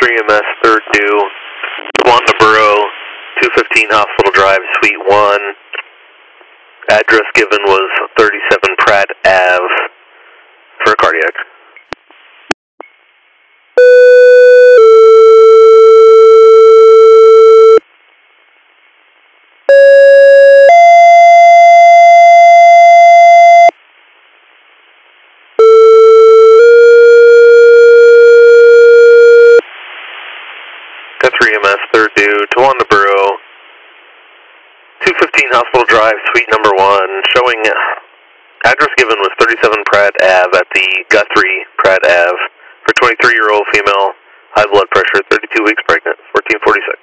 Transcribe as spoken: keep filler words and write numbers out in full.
three M S, third due, Wanda Borough, two fifteen Hospital Drive, Suite one. Address given was thirty-seven Pratt Ave for cardiac. three M S, third due, Tawanda Borough, two fifteen Hospital Drive, Suite number one, showing address given was thirty-seven Pratt Ave at the Guthrie Pratt Ave for twenty-three-year-old female, high blood pressure, thirty-two weeks pregnant, fourteen forty-six.